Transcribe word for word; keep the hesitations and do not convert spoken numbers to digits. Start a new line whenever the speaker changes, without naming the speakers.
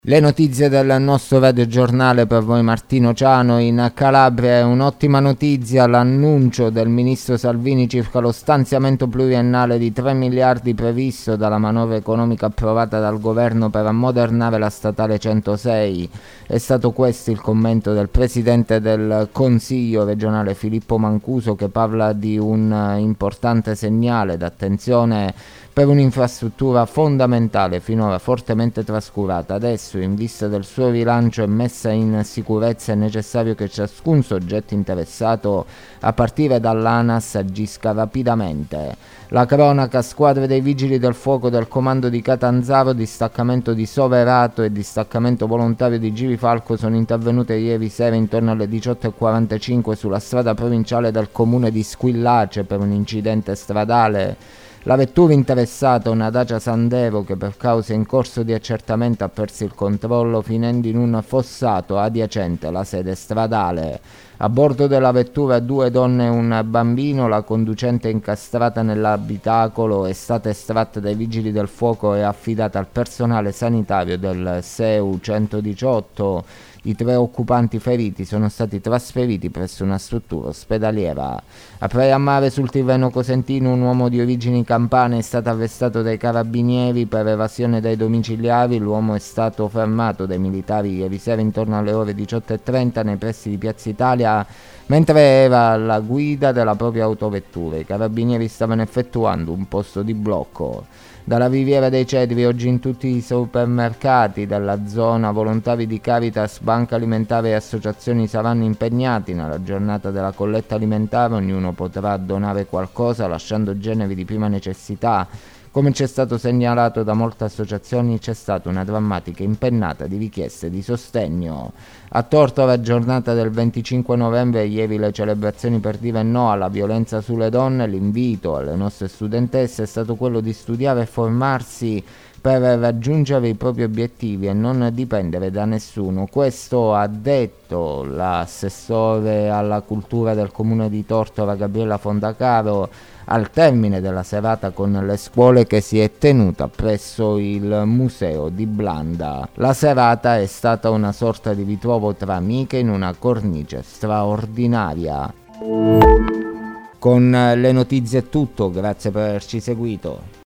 Le notizie del nostro radiogiornale per voi Martino Ciano. In Calabria è un'ottima notizia l'annuncio del ministro Salvini circa lo stanziamento pluriennale di tre miliardi previsto dalla manovra economica approvata dal governo per ammodernare la statale centosei. È stato questo il commento del presidente del Consiglio regionale Filippo Mancuso, che parla di un importante segnale d'attenzione per un'infrastruttura fondamentale finora fortemente trascurata. Adesso, in vista del suo rilancio e messa in sicurezza, è necessario che ciascun soggetto interessato, a partire dall'ANAS, agisca rapidamente. La cronaca: squadre dei Vigili del Fuoco del Comando di Catanzaro, distaccamento di Soverato e distaccamento volontario di Girifalco sono intervenute ieri sera intorno alle diciotto e quarantacinque sulla strada provinciale del comune di Squillace per un incidente stradale. La vettura interessata, una Dacia Sandero, che per cause in corso di accertamento ha perso il controllo finendo in un fossato adiacente alla sede stradale. A bordo della vettura due donne e un bambino, la conducente incastrata nell'abitacolo è stata estratta dai Vigili del Fuoco e affidata al personale sanitario del S E U centodiciotto. I tre occupanti feriti sono stati trasferiti presso una struttura ospedaliera. A Praia Mare, sul Tirreno Cosentino, un uomo di origini campane è stato arrestato dai carabinieri per evasione dai domiciliari. L'uomo è stato fermato dai militari ieri sera intorno alle ore diciotto e trenta nei pressi di Piazza Italia mentre era alla guida della propria autovettura. I carabinieri stavano effettuando un posto di blocco. Dalla Riviera dei Cedri, oggi in tutti i supermercati della zona volontari di Caritas, Banca Alimentare e associazioni saranno impegnati nella giornata della colletta alimentare. Ognuno potrà donare qualcosa lasciando generi di prima necessità. Come c'è stato segnalato da molte associazioni, c'è stata una drammatica impennata di richieste di sostegno. A Tortora, giornata del venticinque novembre, ieri le celebrazioni per dire no alla violenza sulle donne. L'invito alle nostre studentesse è stato quello di studiare e formarsi per raggiungere i propri obiettivi e non dipendere da nessuno. Questo ha detto l'assessore alla cultura del comune di Tortora, Gabriella Fondacaro, al termine della serata con le scuole che si è tenuta presso il museo di Blanda. La serata è stata una sorta di ritrovo tra amiche in una cornice straordinaria. Con le notizie è tutto, grazie per averci seguito.